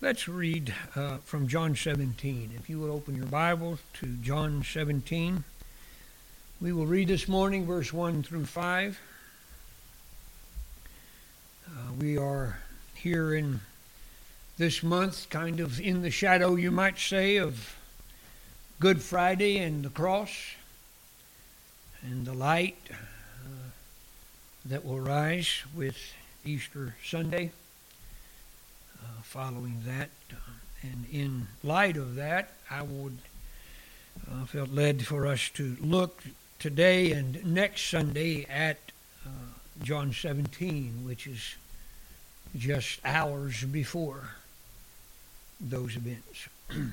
Let's read from John 17. If you would open your Bibles to John 17. We will read this morning verse 1 through 5. We are here in this month, kind of in the shadow, you might say, of Good Friday and the cross and the light that will rise with Easter Sunday. Following that, and in light of that, I felt led for us to look today and next Sunday at John 17, which is just hours before those events.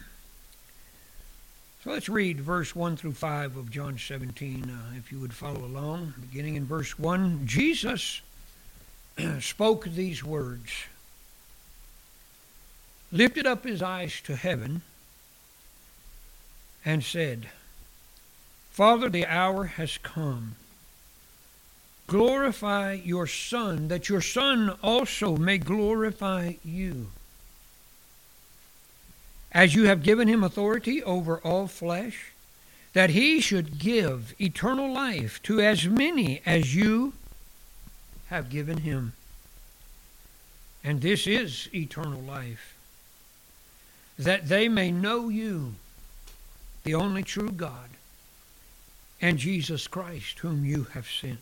So let's read verse 1 through 5 of John 17, if you would follow along. Beginning in verse 1, Jesus spoke these words, lifted up his eyes to heaven, and said, Father, the hour has come. Glorify your Son, that your Son also may glorify you. As you have given him authority over all flesh, that he should give eternal life to as many as you have given him. And this is eternal life, that they may know you, the only true God, and Jesus Christ, whom you have sent.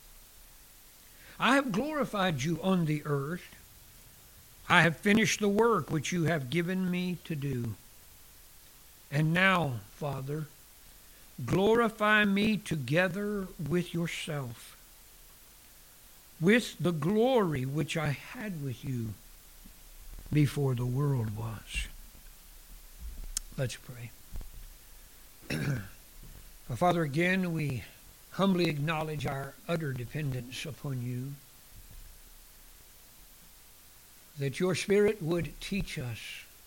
I have glorified you on the earth. I have finished the work which you have given me to do. And now, Father, glorify me together with yourself, with the glory which I had with you before the world was. Let's pray. Father, again, we humbly acknowledge our utter dependence upon you, that your Spirit would teach us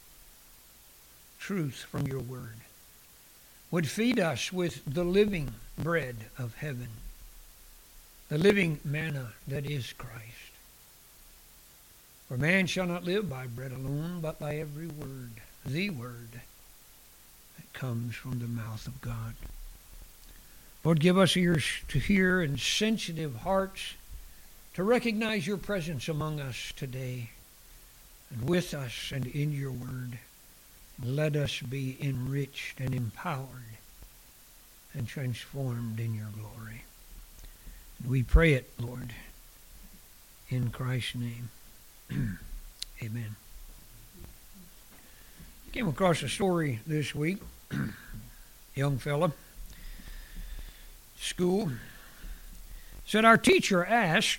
truth from your word, would feed us with the living bread of heaven, the living manna that is Christ. For man shall not live by bread alone, but by every word, the word that comes from the mouth of God. Lord, give us ears to hear and sensitive hearts to recognize your presence among us today and with us and in your word. Let us be enriched and empowered and transformed in your glory. We pray it, Lord, in Christ's name. Amen. Came across a story this week. Young fella, school, said our teacher asked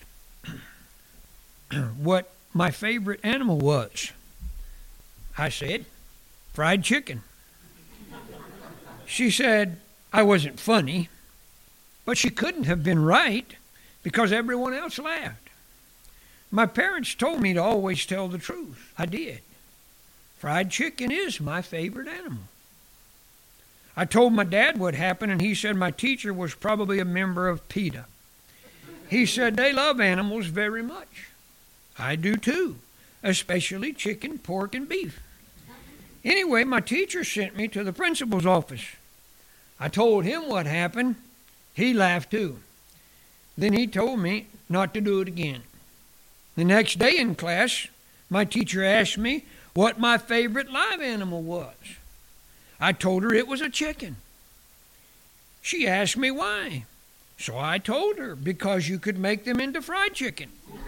what my favorite animal was. I said, fried chicken. She said I wasn't funny, but she couldn't have been right because everyone else laughed. My parents told me to always tell the truth. I did. Fried chicken is my favorite animal. I told my dad what happened, and he said my teacher was probably a member of PETA. He said they love animals very much. I do too, especially chicken, pork, and beef. Anyway, my teacher sent me to the principal's office. I told him what happened. He laughed too. Then he told me not to do it again. The next day in class, my teacher asked me what my favorite live animal was. I told her it was a chicken. She asked me why. So I told her, because you could make them into fried chicken.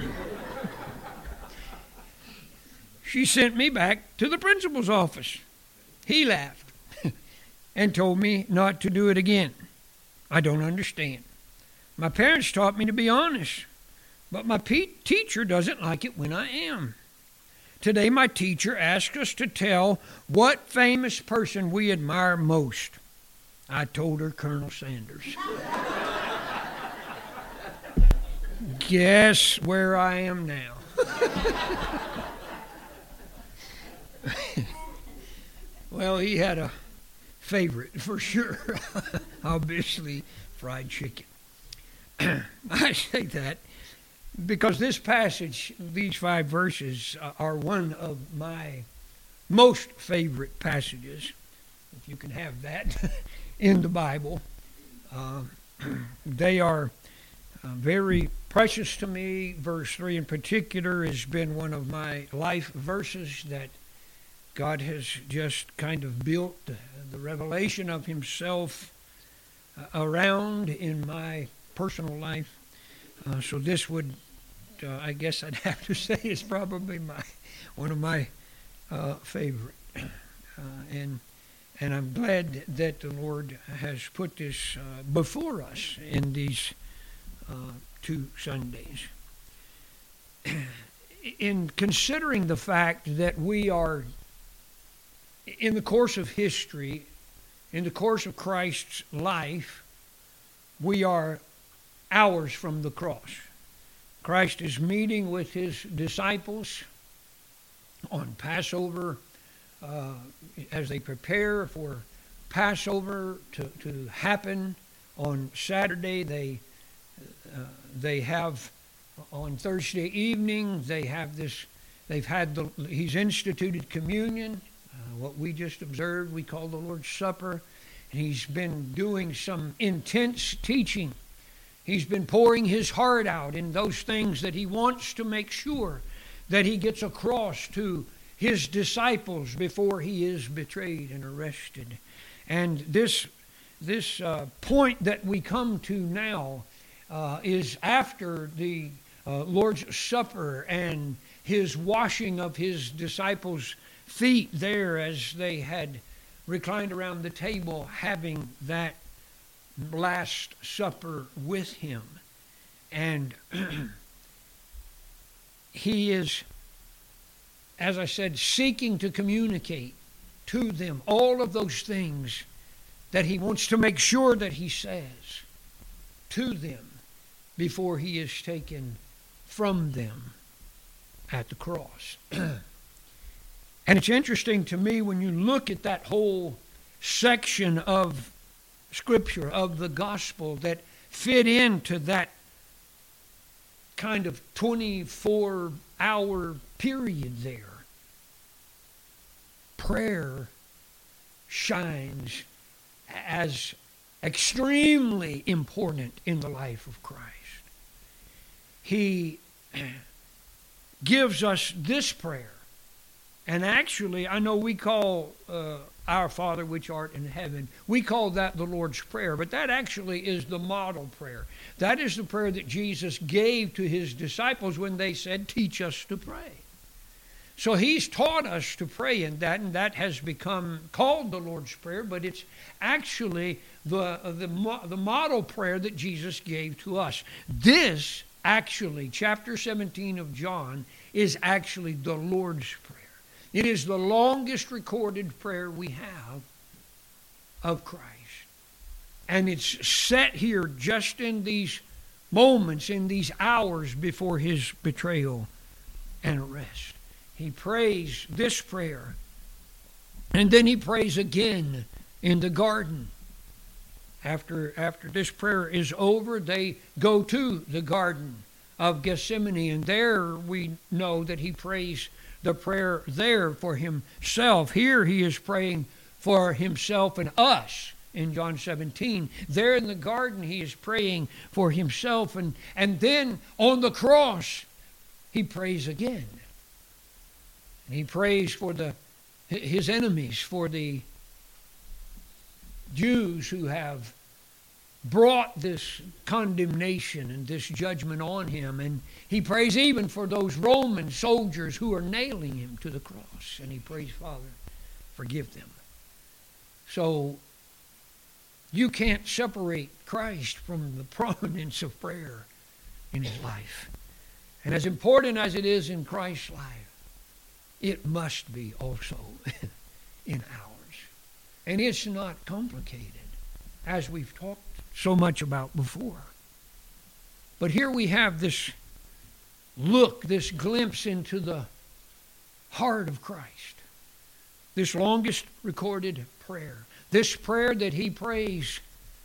She sent me back to the principal's office. He laughed and told me not to do it again. I don't understand. My parents taught me to be honest, but my teacher doesn't like it when I am. Today my teacher asked us to tell what famous person we admire most. I told her Colonel Sanders. Guess where I am now. Well, he had a favorite for sure. Obviously, fried chicken. I say that because this passage, these 5 verses, are one of my most favorite passages, if you can have that, in the Bible. They are very precious to me. Verse 3 in particular has been one of my life verses that God has just kind of built the revelation of Himself around in my personal life. So this would, I guess I'd have to say, is probably one of my favorite. And I'm glad that the Lord has put this before us in these 2 Sundays. In considering the fact that we are, in the course of history, in the course of Christ's life, we are hours from the cross. Christ is meeting with His disciples on Passover as they prepare for Passover to happen on Saturday. They have on Thursday evening, He's instituted communion, what we just observed, we call the Lord's Supper. And He's been doing some intense teaching. He's been pouring His heart out in those things that He wants to make sure that He gets across to His disciples before He is betrayed and arrested. And this point that we come to now is after the Lord's Supper and His washing of His disciples' feet there as they had reclined around the table having that Last Supper with Him. And He is, as I said, seeking to communicate to them all of those things that He wants to make sure that He says to them before He is taken from them at the cross. And it's interesting to me when you look at that whole section of Scripture, of the gospel, that fit into that kind of 24-hour period there. Prayer shines as extremely important in the life of Christ. He gives us this prayer. And actually, I know we call Our Father which art in heaven, we call that the Lord's Prayer, but that actually is the model prayer. That is the prayer that Jesus gave to His disciples when they said, "Teach us to pray." So He's taught us to pray in that, and that has become called the Lord's Prayer, but it's actually the model prayer that Jesus gave to us. This, actually, chapter 17 of John, is actually the Lord's Prayer. It is the longest recorded prayer we have of Christ. And it's set here just in these moments, in these hours before His betrayal and arrest. He prays this prayer, and then He prays again in the garden. After this prayer is over, they go to the Garden of Gethsemane, and there we know that He prays the prayer there for Himself. Here He is praying for Himself and us in John 17. There in the garden He is praying for Himself, and then on the cross He prays again. And He prays for His enemies, for the Jews who have brought this condemnation and this judgment on Him. And He prays even for those Roman soldiers who are nailing Him to the cross. And He prays, "Father, forgive them." So you can't separate Christ from the prominence of prayer in His life. And as important as it is in Christ's life, it must be also in ours. And it's not complicated, as we've talked so much about before. But here we have this look, this glimpse into the heart of Christ. This longest recorded prayer. This prayer that He prays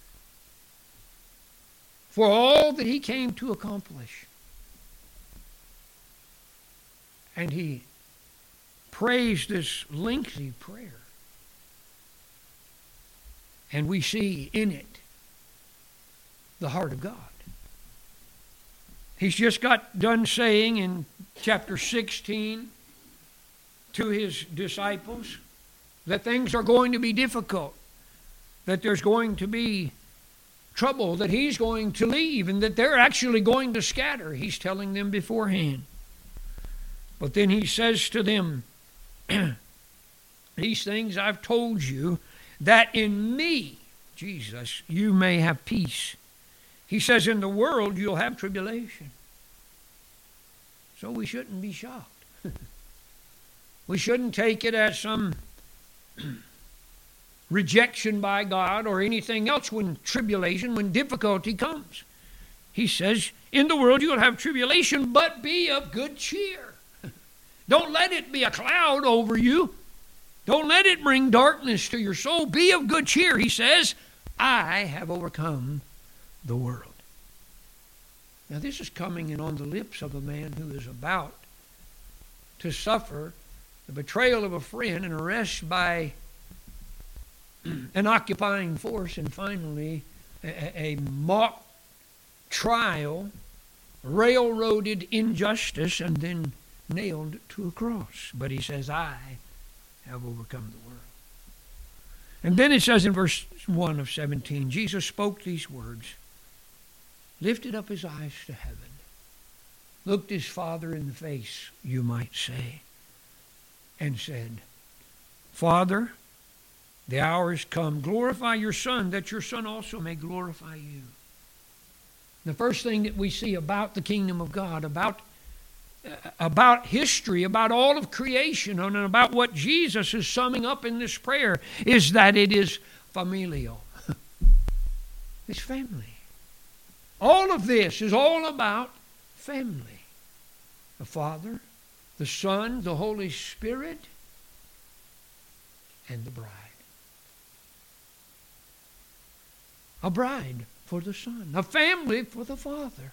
for all that He came to accomplish. And He prays this lengthy prayer. And we see in it the heart of God. He's just got done saying in chapter 16 to his disciples that things are going to be difficult, that there's going to be trouble, that he's going to leave, and that they're actually going to scatter. He's telling them beforehand. But then he says to them, these things I've told you, that in me, Jesus, you may have peace. He says, in the world you'll have tribulation. So we shouldn't be shocked. We shouldn't take it as some rejection by God or anything else when tribulation, when difficulty comes. He says, in the world you'll have tribulation, but be of good cheer. Don't let it be a cloud over you. Don't let it bring darkness to your soul. Be of good cheer. He says, I have overcome the world. Now this is coming in on the lips of a man who is about to suffer the betrayal of a friend and arrest by an occupying force, and finally a mock trial, railroaded injustice, and then nailed to a cross. But he says, I have overcome the world. And then it says in verse 1 of 17, Jesus spoke these words, lifted up his eyes to heaven, looked his Father in the face, you might say, and said, Father, the hour has come. Glorify your Son, that your Son also may glorify you. The first thing that we see about the kingdom of God, about history, about all of creation, and about what Jesus is summing up in this prayer, is that it is familial. It's family. All of this is all about family. The Father, the Son, the Holy Spirit, and the bride. A bride for the Son. A family for the Father.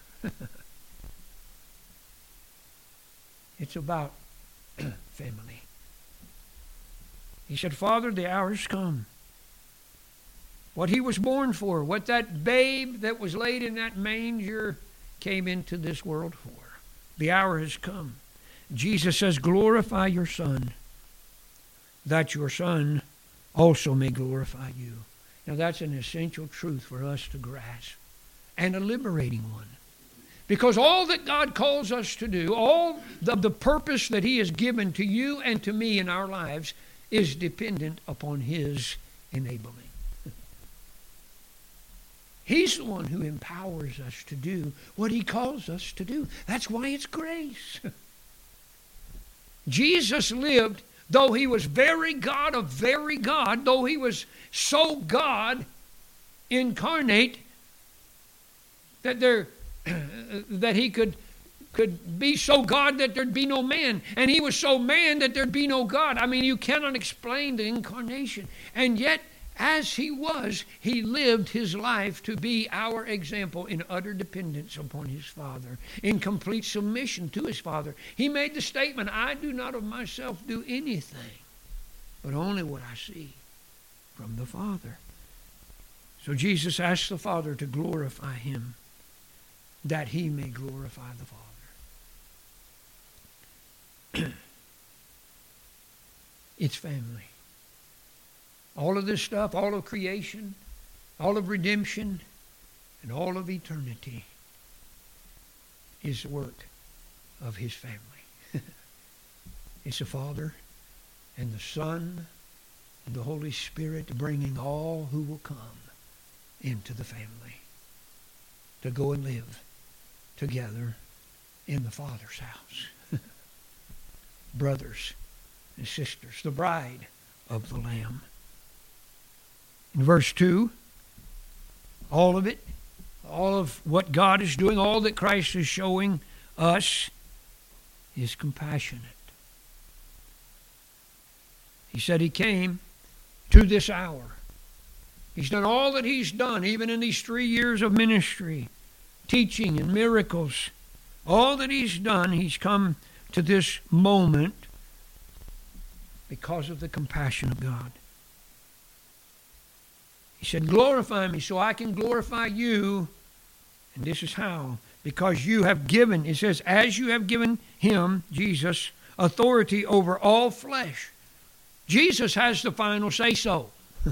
It's about family. He said, Father, the hour has come. What he was born for, what that babe that was laid in that manger came into this world for. The hour has come. Jesus says, glorify your Son, that your Son also may glorify you. Now that's an essential truth for us to grasp, and a liberating one. Because all that God calls us to do, all the purpose that he has given to you and to me in our lives is dependent upon his enabling. He's the one who empowers us to do what he calls us to do. That's why it's grace. Jesus lived, though he was very God of very God, though he was so God incarnate that he could be so God that there'd be no man. And he was so man that there'd be no God. I mean, you cannot explain the incarnation. And yet, as he was, he lived his life to be our example in utter dependence upon his Father, in complete submission to his Father. He made the statement, I do not of myself do anything, but only what I see from the Father. So Jesus asked the Father to glorify him, that he may glorify the Father. It's family. All of this stuff, all of creation, all of redemption, and all of eternity is the work of his family. It's the Father and the Son and the Holy Spirit bringing all who will come into the family to go and live together in the Father's house. Brothers and sisters, the bride of the Lamb. In verse 2, all of it, all of what God is doing, all that Christ is showing us is compassionate. He said he came to this hour. He's done all that he's done, even in these 3 years of ministry, teaching and miracles. All that he's done, he's come to this moment because of the compassion of God. He said, glorify me so I can glorify you. And this is how. Because you have given, it says, as you have given him, Jesus, authority over all flesh. Jesus has the final say-so.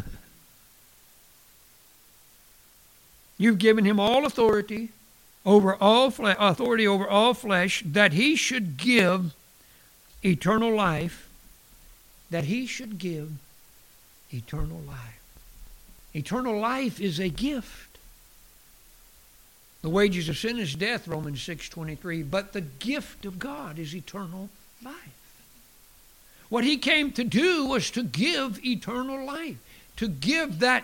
You've given him all authority over all flesh, that he should give eternal life. That he should give eternal life. Eternal life is a gift. The wages of sin is death, Romans 6:23. But the gift of God is eternal life. What he came to do was to give eternal life. To give that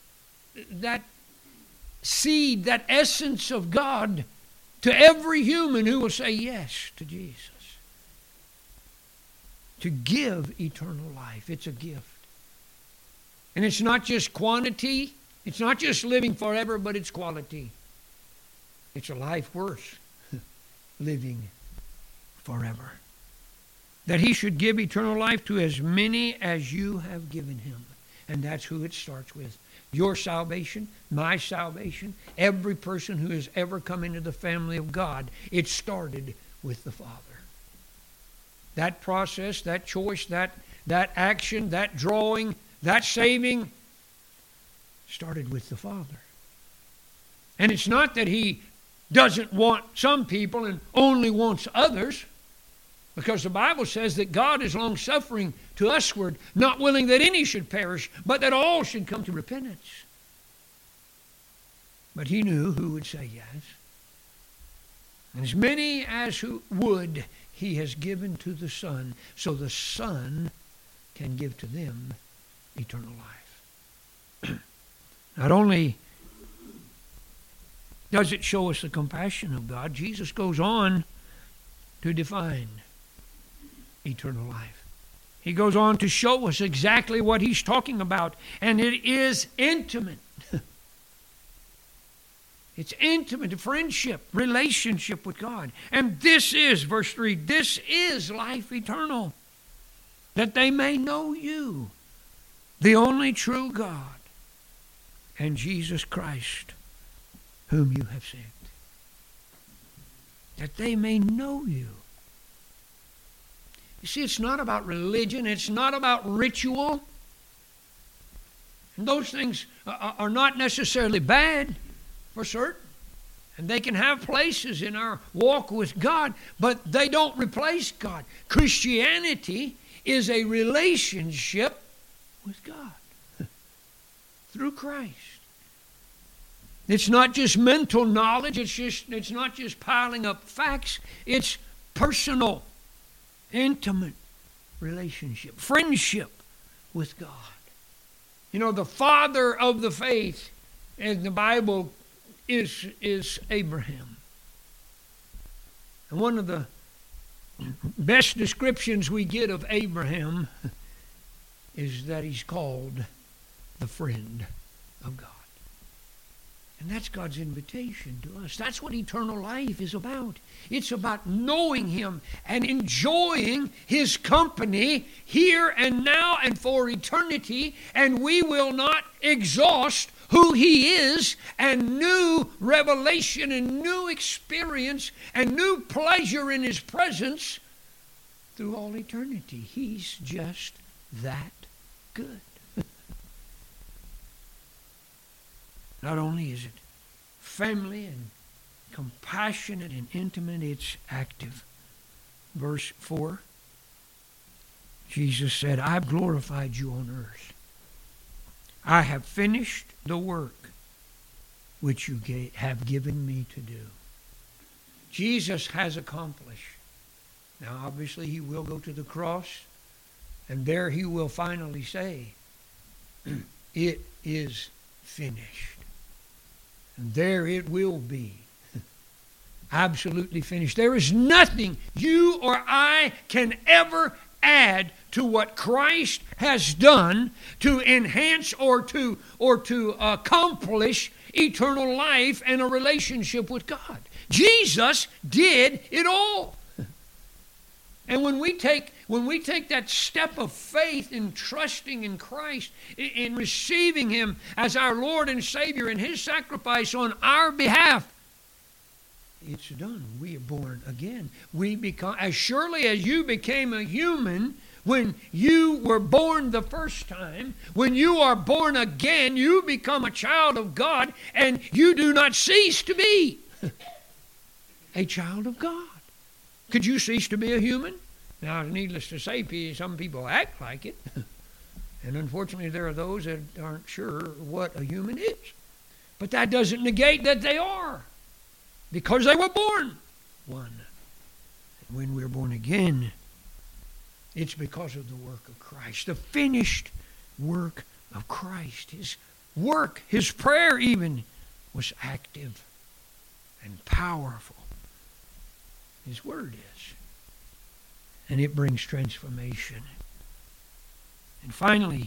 seed, that essence of God to every human who will say yes to Jesus. To give eternal life. It's a gift. And it's not just quantity. It's not just living forever, but it's quality. It's a life worth living forever. That he should give eternal life to as many as you have given him. And that's who it starts with. Your salvation, my salvation, every person who has ever come into the family of God, it started with the Father. That process, that choice, that action, that drawing, that saving started with the Father. And it's not that he doesn't want some people and only wants others, because the Bible says that God is long-suffering to usward, not willing that any should perish, but that all should come to repentance. But he knew who would say yes. And as many as who would, he has given to the Son, so the Son can give to them eternal life. Not only does it show us the compassion of God, Jesus goes on to define eternal life. He goes on to show us exactly what he's talking about, and it is intimate. It's intimate, friendship, relationship with God. And this is, verse 3, this is life eternal, that they may know you, the only true God, and Jesus Christ, whom you have sent. That they may know you. You see, it's not about religion. It's not about ritual. And those things are not necessarily bad, for certain. And they can have places in our walk with God, but they don't replace God. Christianity is a relationship with God through Christ. It's not just mental knowledge. It's not just piling up facts. It's personal, intimate relationship, friendship with God. You know, the father of the faith in the Bible is Abraham. And one of the best descriptions we get of Abraham is that he's called the friend of God. And that's God's invitation to us. That's what eternal life is about. It's about knowing him and enjoying his company here and now and for eternity. And we will not exhaust who he is, and new revelation and new experience and new pleasure in his presence through all eternity. He's just that good. Not only is it family and compassionate and intimate, it's active. Verse 4, Jesus said, I've glorified you on earth. I have finished the work which you have given me to do. Jesus has accomplished. Now, obviously, he will go to the cross, and there he will finally say, it is finished. And there it will be absolutely finished. There is nothing you or I can ever add to what Christ has done to enhance or to accomplish eternal life and a relationship with God. Jesus did it all. And when we take that step of faith in trusting in Christ, in receiving Him as our Lord and Savior and His sacrifice on our behalf, it's done. We are born again. We become, as surely as you became a human when you were born the first time, when you are born again, you become a child of God, and you do not cease to be a child of God. Could you cease to be a human? Now, needless to say, some people act like it. And unfortunately, there are those that aren't sure what a human is. But that doesn't negate that they are, because they were born one. And when we're born again, it's because of the work of Christ, the finished work of Christ. His work, His prayer even, was active and powerful. His Word is. And it brings transformation. And finally,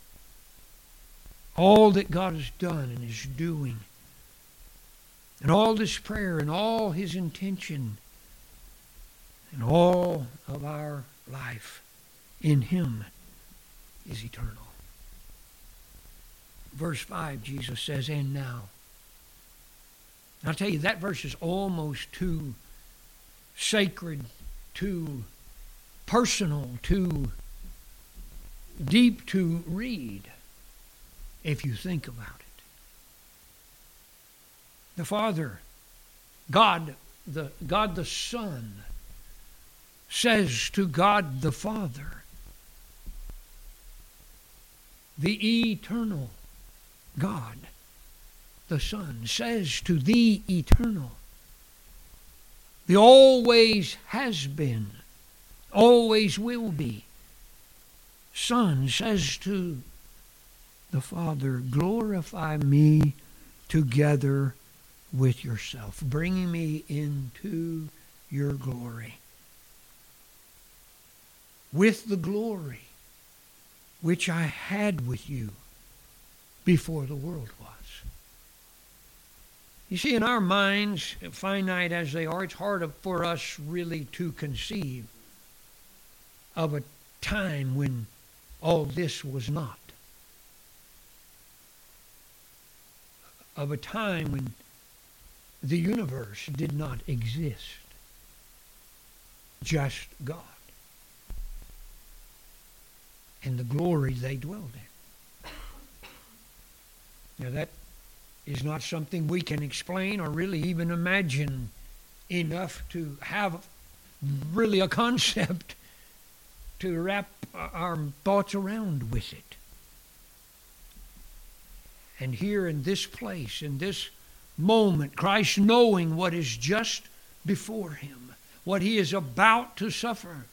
all that God has done and is doing, and all this prayer and all His intention, and all of our life in Him is eternal. Verse 5, Jesus says, and now. I'll tell you, that verse is almost too sacred, too personal, too deep to read if you think about it. The Father, God the Son, says to God the Father, the eternal God, the Son, says to the eternal, the always has been, always will be, Son says to the Father, glorify me together with yourself, bringing me into your glory. With the glory which I had with you before the world was. You see, in our minds, finite as they are, it's hard for us really to conceive of a time when all this was not. Of a time when the universe did not exist. Just God. And the glory they dwelled in. Now that is not something we can explain or really even imagine enough to have really a concept to wrap our thoughts around with it. And here in this place, in this moment, Christ, knowing what is just before Him, what He is about to suffer,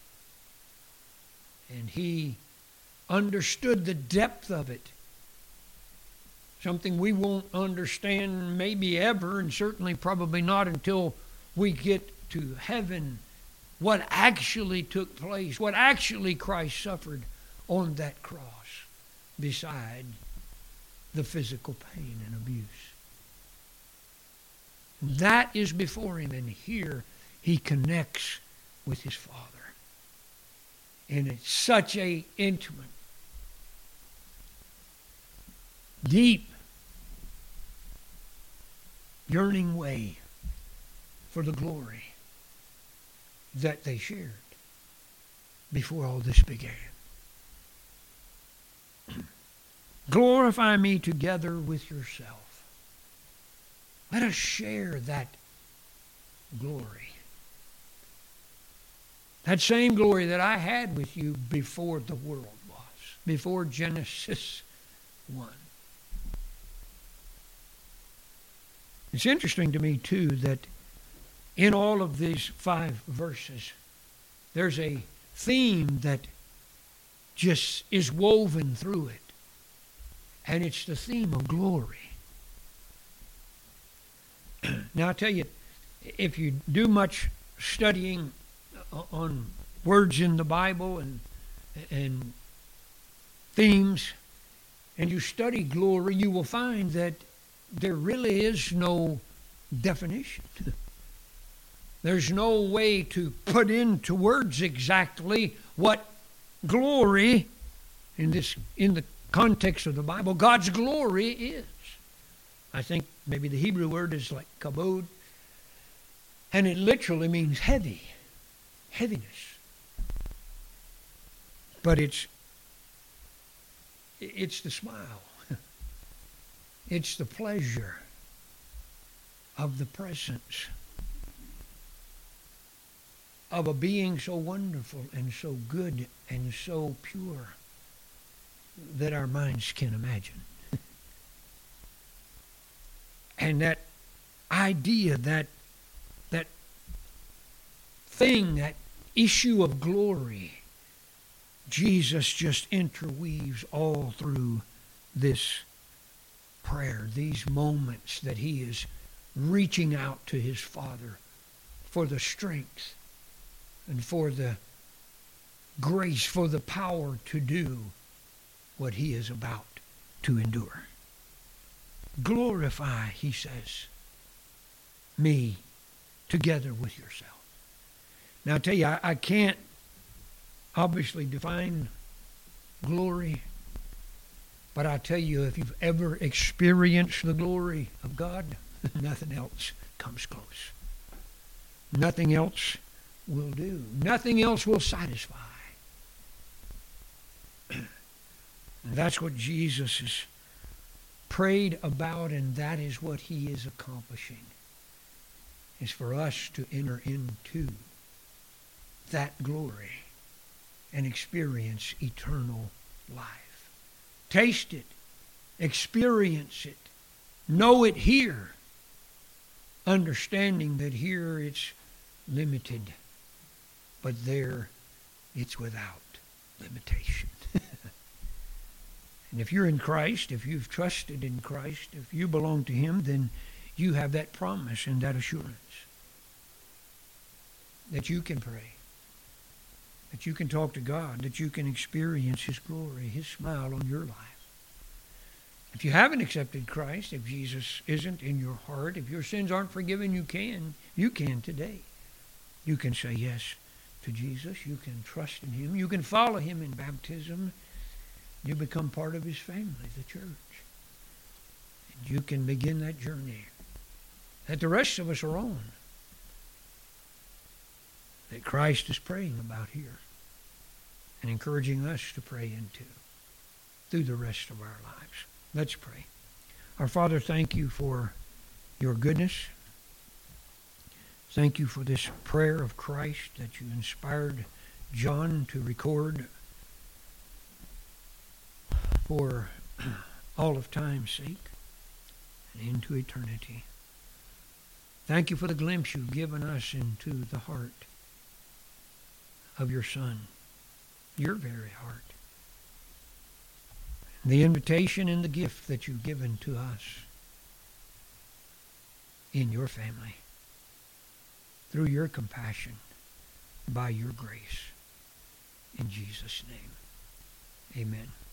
and He understood the depth of it. Something we won't understand maybe ever, and certainly probably not until we get to heaven, what actually took place, what actually Christ suffered on that cross beside the physical pain and abuse. That is before Him, and here He connects with His Father. And it's such a intimate, deep, yearning way for the glory that they shared before all this began. Glorify me together with yourself. Let us share that glory. That same glory that I had with you before the world was, before Genesis 1. It's interesting to me, too, that in all of these 5 verses, there's a theme that just is woven through it. And it's the theme of glory. Now, I tell you, if you do much studying on words in the Bible and themes, and you study glory, you will find that there really is no definition. There's no way to put into words exactly what glory, in the context of the Bible, God's glory is. I think maybe the Hebrew word is like kabod, and it literally means heavy, heaviness. But it's the smile. It's the pleasure of the presence of a being so wonderful and so good and so pure that our minds can imagine. And that idea, that thing, that issue of glory, Jesus just interweaves all through this prayer, these moments that he is reaching out to his Father for the strength and for the grace, for the power to do what he is about to endure. Glorify, he says, me together with yourself. Now I tell you, I can't obviously define glory, but I tell you, if you've ever experienced the glory of God, nothing else comes close. Nothing else will do. Nothing else will satisfy. And that's what Jesus has prayed about, and that is what he is accomplishing, is for us to enter into that glory and experience eternal life. Taste it, experience it, know it here, understanding that here it's limited, but there it's without limitation. And if you're in Christ, if you've trusted in Christ, if you belong to him, then you have that promise and that assurance that you can pray, that you can talk to God, that you can experience his glory, his smile on your life. If you haven't accepted Christ, if Jesus isn't in your heart, if your sins aren't forgiven, you can today. You can say yes to Jesus. You can trust in him. You can follow him in baptism. You become part of his family, the church. And you can begin that journey that the rest of us are on, that Christ is praying about here and encouraging us to pray into through the rest of our lives. Let's pray. Our Father, thank you for your goodness. Thank you for this prayer of Christ that you inspired John to record for all of time's sake and into eternity. Thank you for the glimpse you've given us into the heart of your Son, your very heart. The invitation and the gift that you've given to us in your family, through your compassion, by your grace. In Jesus' name, amen.